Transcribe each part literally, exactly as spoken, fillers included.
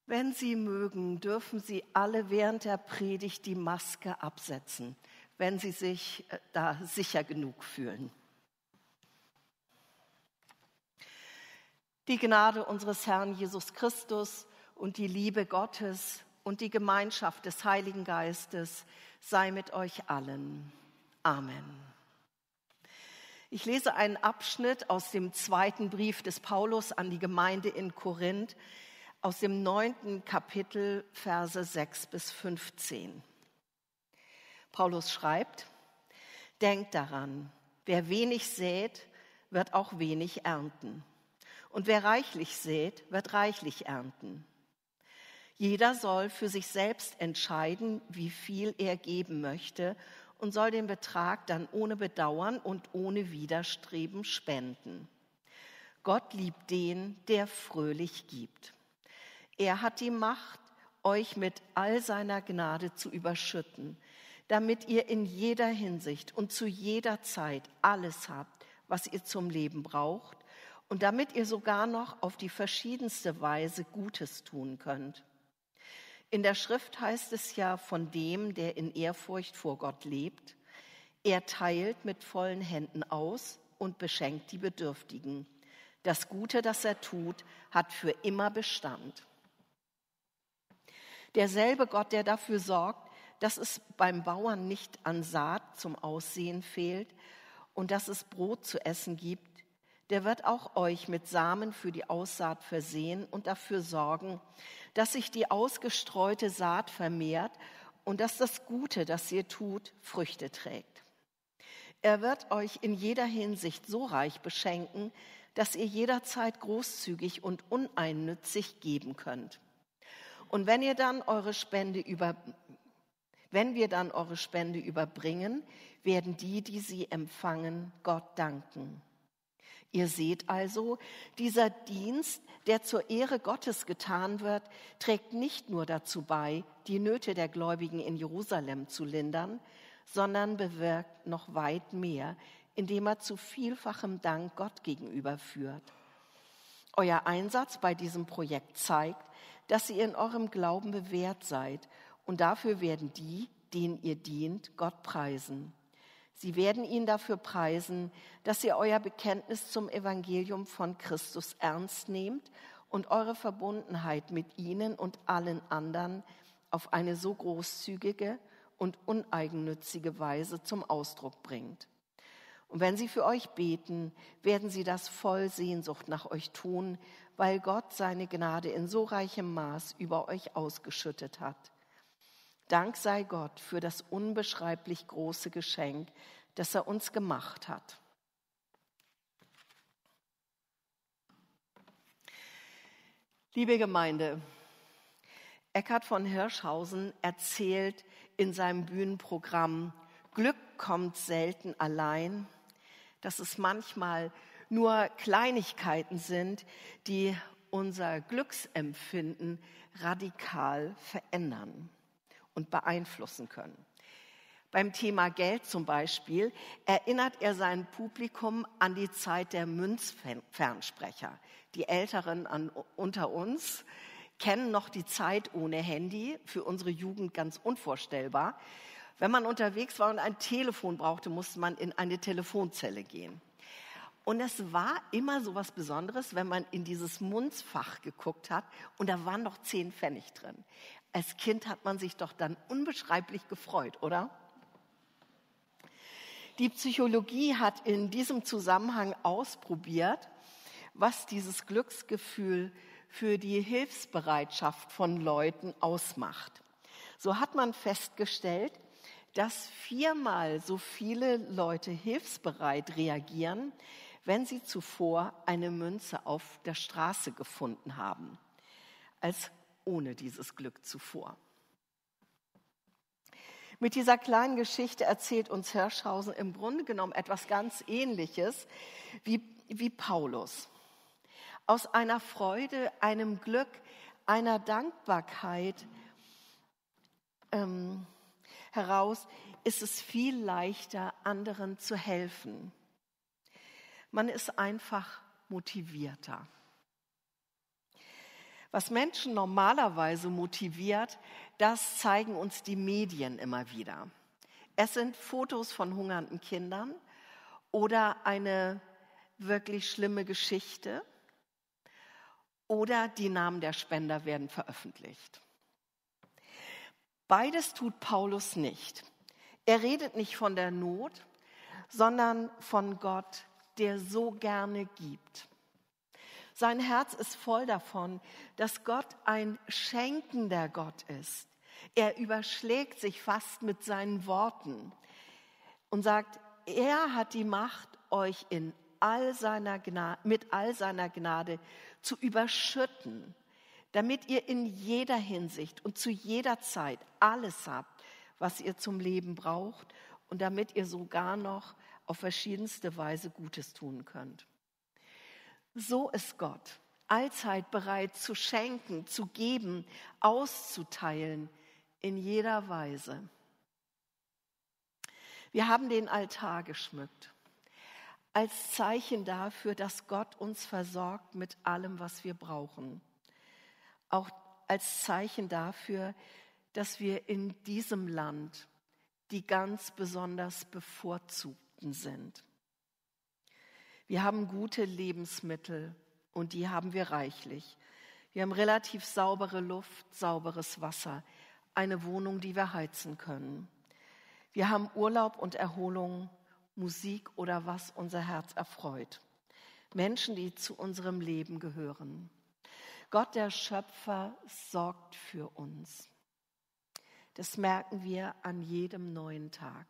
Wenn Sie mögen, dürfen Sie alle während der Predigt die Maske absetzen, wenn Sie sich da sicher genug fühlen. Die Gnade unseres Herrn Jesus Christus und die Liebe Gottes und die Gemeinschaft des Heiligen Geistes sei mit euch allen. Amen. Ich lese einen Abschnitt aus dem zweiten Brief des Paulus an die Gemeinde in Korinth, aus dem neunten Kapitel, Verse sechs bis fünfzehn. Paulus schreibt: Denkt daran, wer wenig sät, wird auch wenig ernten. Und wer reichlich sät, wird reichlich ernten. Jeder soll für sich selbst entscheiden, wie viel er geben möchte, und soll den Betrag dann ohne Bedauern und ohne Widerstreben spenden. Gott liebt den, der fröhlich gibt. Er hat die Macht, euch mit all seiner Gnade zu überschütten, damit ihr in jeder Hinsicht und zu jeder Zeit alles habt, was ihr zum Leben braucht, und damit ihr sogar noch auf die verschiedenste Weise Gutes tun könnt. In der Schrift heißt es ja von dem, der in Ehrfurcht vor Gott lebt: Er teilt mit vollen Händen aus und beschenkt die Bedürftigen. Das Gute, das er tut, hat für immer Bestand. Derselbe Gott, der dafür sorgt, dass es beim Bauern nicht an Saat zum Aussehen fehlt und dass es Brot zu essen gibt, der wird auch euch mit Samen für die Aussaat versehen und dafür sorgen, dass sich die ausgestreute Saat vermehrt und dass das Gute, das ihr tut, Früchte trägt. Er wird euch in jeder Hinsicht so reich beschenken, dass ihr jederzeit großzügig und uneinnützig geben könnt. Und wenn ihr dann eure Spende über, wenn wir dann eure Spende überbringen, werden die, die sie empfangen, Gott danken. Ihr seht also, dieser Dienst, der zur Ehre Gottes getan wird, trägt nicht nur dazu bei, die Nöte der Gläubigen in Jerusalem zu lindern, sondern bewirkt noch weit mehr, indem er zu vielfachem Dank Gott gegenüber führt. Euer Einsatz bei diesem Projekt zeigt, dass ihr in eurem Glauben bewährt seid, und dafür werden die, denen ihr dient, Gott preisen. Sie werden ihn dafür preisen, dass ihr euer Bekenntnis zum Evangelium von Christus ernst nehmt und eure Verbundenheit mit ihnen und allen anderen auf eine so großzügige und uneigennützige Weise zum Ausdruck bringt. Und wenn sie für euch beten, werden sie das voll Sehnsucht nach euch tun, weil Gott seine Gnade in so reichem Maß über euch ausgeschüttet hat. Dank sei Gott für das unbeschreiblich große Geschenk, das er uns gemacht hat. Liebe Gemeinde, Eckhard von Hirschhausen erzählt in seinem Bühnenprogramm Glück kommt selten allein, dass es manchmal nur Kleinigkeiten sind, die unser Glücksempfinden radikal verändern und beeinflussen können. Beim Thema Geld zum Beispiel erinnert er sein Publikum an die Zeit der Münzfernsprecher. Die Älteren an, unter uns kennen noch die Zeit ohne Handy, für unsere Jugend ganz unvorstellbar. Wenn man unterwegs war und ein Telefon brauchte, musste man in eine Telefonzelle gehen. Und es war immer so was Besonderes, wenn man in dieses Münzfach geguckt hat und da waren noch zehn Pfennig drin. Als Kind hat man sich doch dann unbeschreiblich gefreut, oder? Die Psychologie hat in diesem Zusammenhang ausprobiert, was dieses Glücksgefühl für die Hilfsbereitschaft von Leuten ausmacht. So hat man festgestellt, dass viermal so viele Leute hilfsbereit reagieren, wenn sie zuvor eine Münze auf der Straße gefunden haben, als ohne dieses Glück zuvor. Mit dieser kleinen Geschichte erzählt uns Hirschhausen im Grunde genommen etwas ganz Ähnliches wie, wie Paulus. Aus einer Freude, einem Glück, einer Dankbarkeit ähm, heraus ist es viel leichter, anderen zu helfen. Man ist einfach motivierter. Was Menschen normalerweise motiviert, das zeigen uns die Medien immer wieder. Es sind Fotos von hungernden Kindern oder eine wirklich schlimme Geschichte oder die Namen der Spender werden veröffentlicht. Beides tut Paulus nicht. Er redet nicht von der Not, sondern von Gott, der so gerne gibt. Sein Herz ist voll davon, dass Gott ein schenkender Gott ist. Er überschlägt sich fast mit seinen Worten und sagt, er hat die Macht, euch in all seiner Gnade, mit all seiner Gnade zu überschütten, damit ihr in jeder Hinsicht und zu jeder Zeit alles habt, was ihr zum Leben braucht und damit ihr sogar noch auf verschiedenste Weise Gutes tun könnt. So ist Gott, allzeit bereit zu schenken, zu geben, auszuteilen, in jeder Weise. Wir haben den Altar geschmückt, als Zeichen dafür, dass Gott uns versorgt mit allem, was wir brauchen. Auch als Zeichen dafür, dass wir in diesem Land die ganz besonders Bevorzugten sind. Wir haben gute Lebensmittel und die haben wir reichlich. Wir haben relativ saubere Luft, sauberes Wasser, eine Wohnung, die wir heizen können. Wir haben Urlaub und Erholung, Musik oder was unser Herz erfreut. Menschen, die zu unserem Leben gehören. Gott, der Schöpfer, sorgt für uns. Das merken wir an jedem neuen Tag.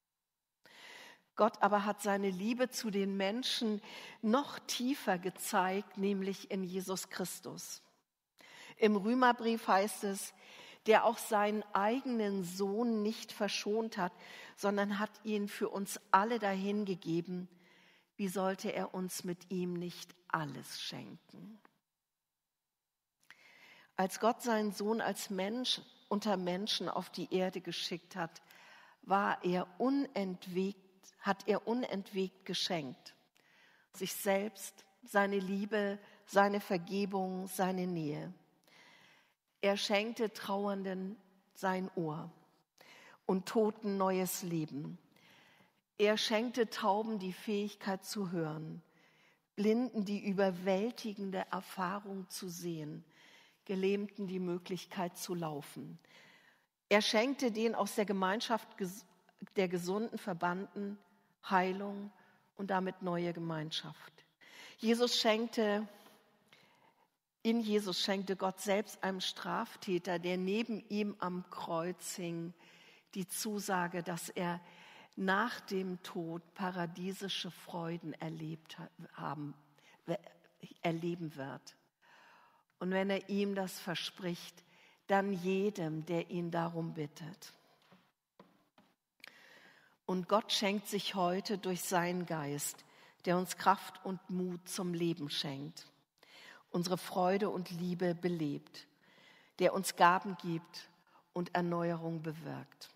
Gott aber hat seine Liebe zu den Menschen noch tiefer gezeigt, nämlich in Jesus Christus. Im Römerbrief heißt es, der auch seinen eigenen Sohn nicht verschont hat, sondern hat ihn für uns alle dahingegeben. Wie sollte er uns mit ihm nicht alles schenken? Als Gott seinen Sohn als Mensch unter Menschen auf die Erde geschickt hat, war er unentwegt hat er unentwegt geschenkt. Sich selbst, seine Liebe, seine Vergebung, seine Nähe. Er schenkte Trauernden sein Ohr und Toten neues Leben. Er schenkte Tauben die Fähigkeit zu hören, Blinden die überwältigende Erfahrung zu sehen, Gelähmten die Möglichkeit zu laufen. Er schenkte den aus der Gemeinschaft der Gesunden verbannten Heilung und damit neue Gemeinschaft. Jesus schenkte, in Jesus schenkte Gott selbst einem Straftäter, der neben ihm am Kreuz hing, die Zusage, dass er nach dem Tod paradiesische Freuden erlebt haben, erleben wird. Und wenn er ihm das verspricht, dann jedem, der ihn darum bittet. Und Gott schenkt sich heute durch seinen Geist, der uns Kraft und Mut zum Leben schenkt, unsere Freude und Liebe belebt, der uns Gaben gibt und Erneuerung bewirkt.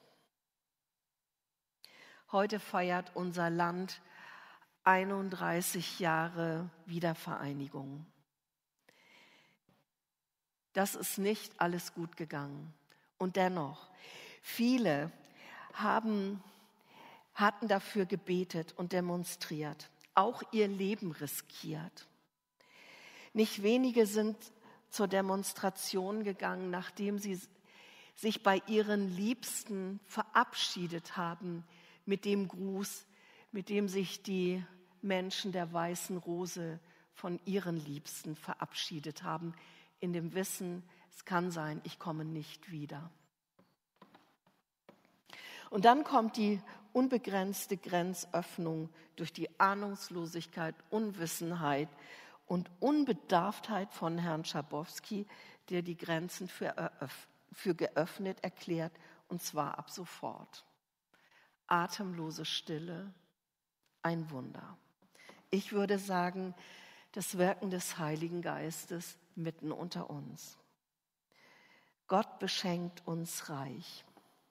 Heute feiert unser Land einunddreißig Jahre Wiedervereinigung. Das ist nicht alles gut gegangen. Und dennoch, viele haben hatten dafür gebetet und demonstriert, auch ihr Leben riskiert. Nicht wenige sind zur Demonstration gegangen, nachdem sie sich bei ihren Liebsten verabschiedet haben mit dem Gruß, mit dem sich die Menschen der Weißen Rose von ihren Liebsten verabschiedet haben, in dem Wissen, es kann sein, ich komme nicht wieder. Und dann kommt die unbegrenzte Grenzöffnung durch die Ahnungslosigkeit, Unwissenheit und Unbedarftheit von Herrn Schabowski, der die Grenzen für, eröff- für geöffnet erklärt, und zwar ab sofort. Atemlose Stille, ein Wunder. Ich würde sagen, das Wirken des Heiligen Geistes mitten unter uns. Gott beschenkt uns reich.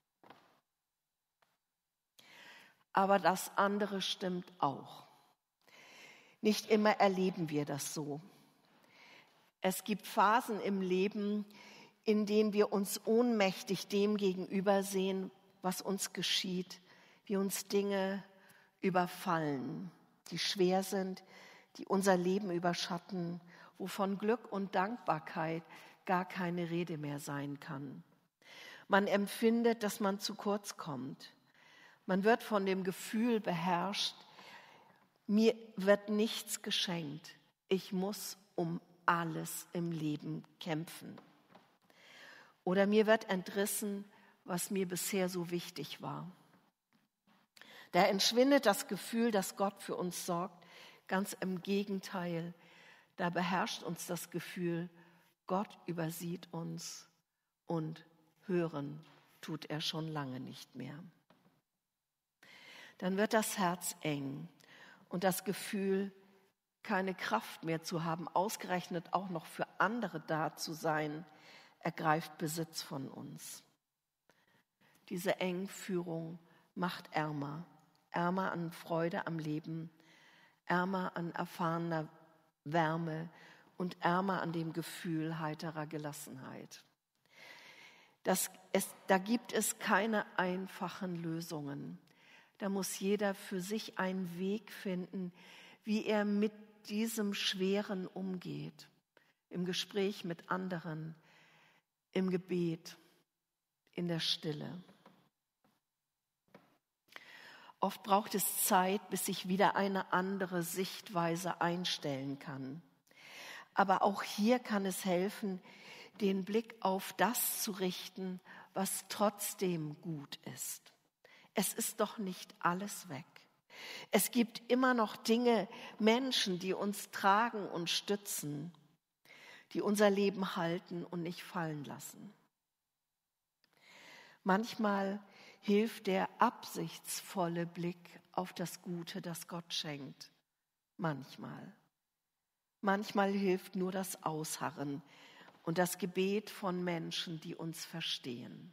Aber das andere stimmt auch. Nicht immer erleben wir das so. Es gibt Phasen im Leben, in denen wir uns ohnmächtig dem gegenübersehen, was uns geschieht, wie uns Dinge überfallen, die schwer sind, die unser Leben überschatten, wo von Glück und Dankbarkeit gar keine Rede mehr sein kann. Man empfindet, dass man zu kurz kommt. Man wird von dem Gefühl beherrscht, mir wird nichts geschenkt. Ich muss um alles im Leben kämpfen. Oder mir wird entrissen, was mir bisher so wichtig war. Da entschwindet das Gefühl, dass Gott für uns sorgt. Ganz im Gegenteil, da beherrscht uns das Gefühl, Gott übersieht uns und hören tut er schon lange nicht mehr. Dann wird das Herz eng und das Gefühl, keine Kraft mehr zu haben, ausgerechnet auch noch für andere da zu sein, ergreift Besitz von uns. Diese Engführung macht ärmer, ärmer an Freude am Leben, ärmer an erfahrener Wärme und ärmer an dem Gefühl heiterer Gelassenheit. Das, es, da gibt es keine einfachen Lösungen. Da muss jeder für sich einen Weg finden, wie er mit diesem Schweren umgeht. Im Gespräch mit anderen, im Gebet, in der Stille. Oft braucht es Zeit, bis sich wieder eine andere Sichtweise einstellen kann. Aber auch hier kann es helfen, den Blick auf das zu richten, was trotzdem gut ist. Es ist doch nicht alles weg. Es gibt immer noch Dinge, Menschen, die uns tragen und stützen, die unser Leben halten und nicht fallen lassen. Manchmal hilft der absichtsvolle Blick auf das Gute, das Gott schenkt. Manchmal. Manchmal hilft nur das Ausharren und das Gebet von Menschen, die uns verstehen.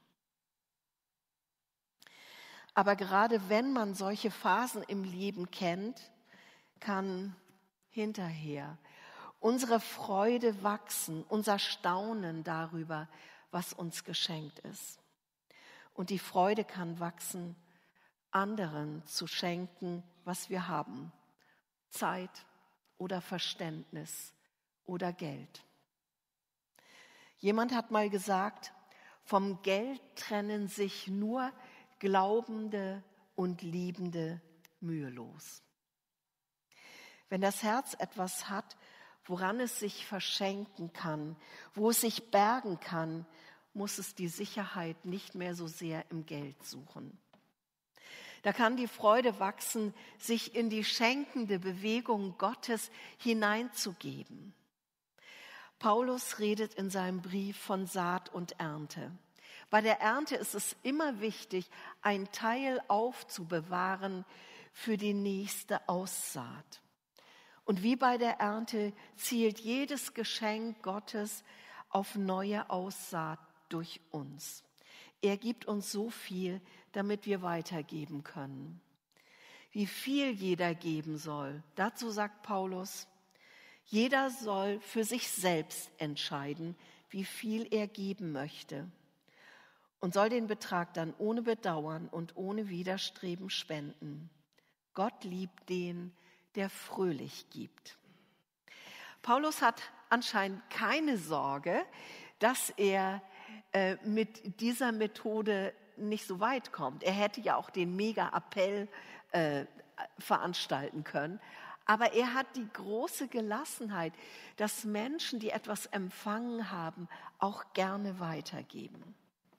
Aber gerade wenn man solche Phasen im Leben kennt, kann hinterher unsere Freude wachsen, unser Staunen darüber, was uns geschenkt ist. Und die Freude kann wachsen, anderen zu schenken, was wir haben. Zeit oder Verständnis oder Geld. Jemand hat mal gesagt, vom Geld trennen sich nur Glaubende und Liebende mühelos. Wenn das Herz etwas hat, woran es sich verschenken kann, wo es sich bergen kann, muss es die Sicherheit nicht mehr so sehr im Geld suchen. Da kann die Freude wachsen, sich in die schenkende Bewegung Gottes hineinzugeben. Paulus redet in seinem Brief von Saat und Ernte. Bei der Ernte ist es immer wichtig, einen Teil aufzubewahren für die nächste Aussaat. Und wie bei der Ernte zielt jedes Geschenk Gottes auf neue Aussaat durch uns. Er gibt uns so viel, damit wir weitergeben können. Wie viel jeder geben soll, dazu sagt Paulus, jeder soll für sich selbst entscheiden, wie viel er geben möchte und soll den Betrag dann ohne Bedauern und ohne Widerstreben spenden. Gott liebt den, der fröhlich gibt. Paulus hat anscheinend keine Sorge, dass er äh, mit dieser Methode nicht so weit kommt. Er hätte ja auch den Mega-Appell äh, veranstalten können. Aber er hat die große Gelassenheit, dass Menschen, die etwas empfangen haben, auch gerne weitergeben.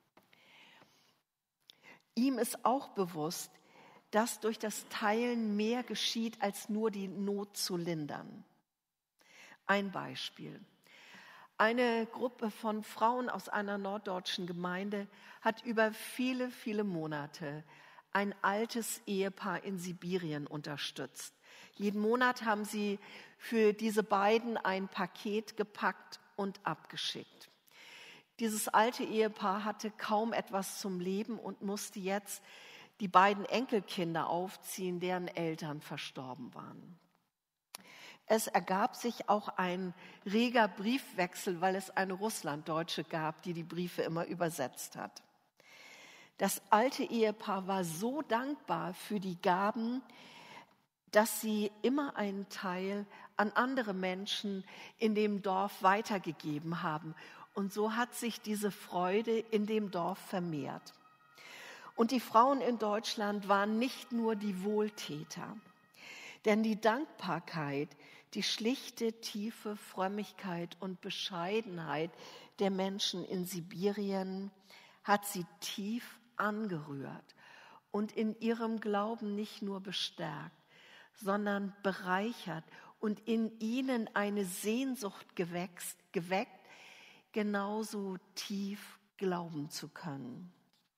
Ihm ist auch bewusst, dass durch das Teilen mehr geschieht, als nur die Not zu lindern. Ein Beispiel. Eine Gruppe von Frauen aus einer norddeutschen Gemeinde hat über viele, viele Monate ein altes Ehepaar in Sibirien unterstützt. Jeden Monat haben sie für diese beiden ein Paket gepackt und abgeschickt. Dieses alte Ehepaar hatte kaum etwas zum Leben und musste jetzt die beiden Enkelkinder aufziehen, deren Eltern verstorben waren. Es ergab sich auch ein reger Briefwechsel, weil es eine Russlanddeutsche gab, die die Briefe immer übersetzt hat. Das alte Ehepaar war so dankbar für die Gaben, dass sie immer einen Teil an andere Menschen in dem Dorf weitergegeben haben. Und so hat sich diese Freude in dem Dorf vermehrt. Und die Frauen in Deutschland waren nicht nur die Wohltäter, denn die Dankbarkeit, die schlichte, tiefe Frömmigkeit und Bescheidenheit der Menschen in Sibirien hat sie tief angerührt und in ihrem Glauben nicht nur bestärkt, sondern bereichert und in ihnen eine Sehnsucht gewächst, geweckt, genauso tief glauben zu können.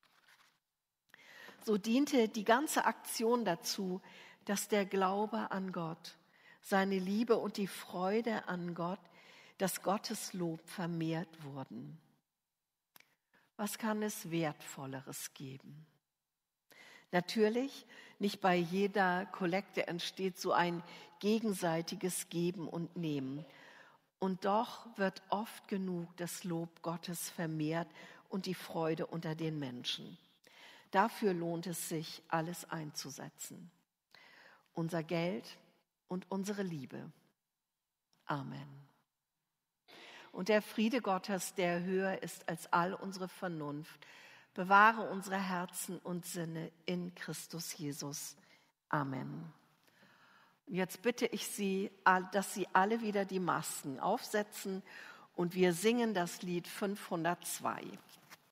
So diente die ganze Aktion dazu, dass der Glaube an Gott, seine Liebe und die Freude an Gott, das Gotteslob vermehrt wurden. Was kann es Wertvolleres geben? Natürlich, nicht bei jeder Kollekte entsteht so ein gegenseitiges Geben und Nehmen. Und doch wird oft genug das Lob Gottes vermehrt und die Freude unter den Menschen. Dafür lohnt es sich, alles einzusetzen. Unser Geld und unsere Liebe. Amen. Und der Friede Gottes, der höher ist als all unsere Vernunft, bewahre unsere Herzen und Sinne in Christus Jesus. Amen. Und jetzt bitte ich Sie, dass Sie alle wieder die Masken aufsetzen und wir singen das Lied fünfhundertzwei.